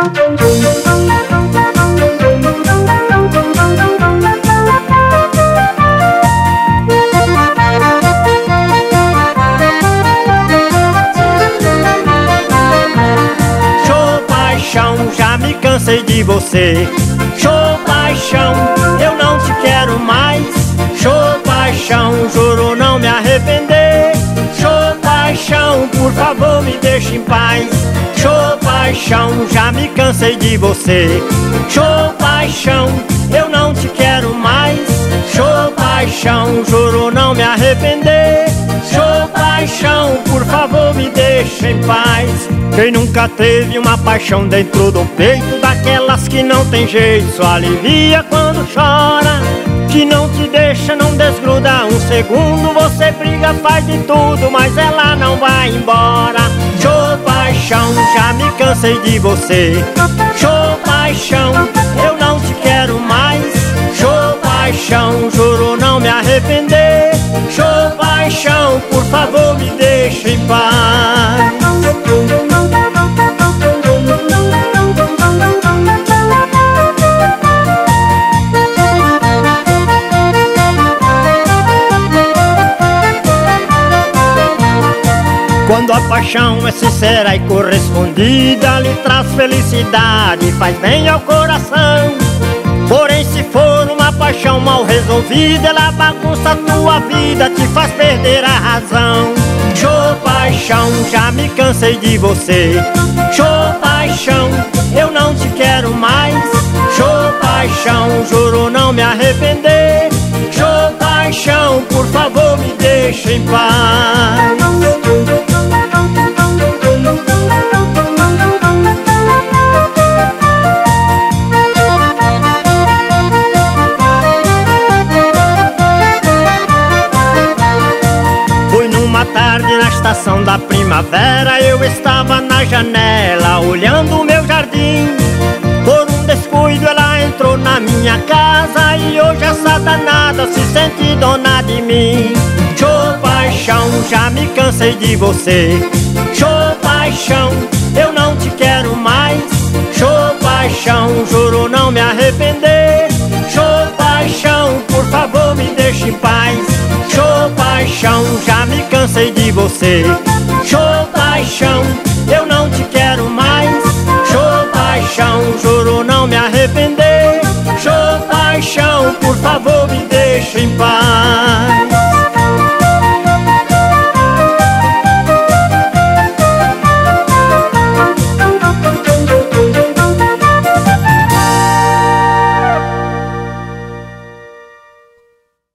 Já me cansei de você. Show paixão, eu não te quero mais. Show paixão, juro não me arrepender. Show paixão, por favor me deixe em paz. Show paixão, já me cansei de você. Show paixão, eu não te quero mais. Show paixão, juro não me arrepender. Show paixão, por favor me deixe em paz. Quem nunca teve uma paixão dentro do peito, daquelas que não tem jeito, só alivia quando chora, que não te deixa, não desgruda um segundo. Você briga, faz de tudo, mas ela não vai embora. Show paixão, já me cansei de você. Show paixão, eu não te quero mais. Show paixão, juro não me arrepender. Show paixão, por favor me deixe em paz. Quando a paixão é sincera e correspondida, lhe traz felicidade, faz bem ao coração. Porém, se for uma paixão mal resolvida, ela bagunça a tua vida, te faz perder a razão. Show paixão, já me cansei de você. Show paixão, eu não te quero mais. Show paixão, juro não me arrepender. Show paixão, por favor me deixe em paz. Tarde na estação da primavera, eu estava na janela olhando o meu jardim. Por um descuido ela entrou na minha casa e hoje essa danada se sente dona de mim. Show paixão, já me cansei de você. Show paixão, eu não te quero mais. Show paixão, juro não me arrepender. Show paixão, por favor me deixe em paz. Show paixão, já me cansei de você.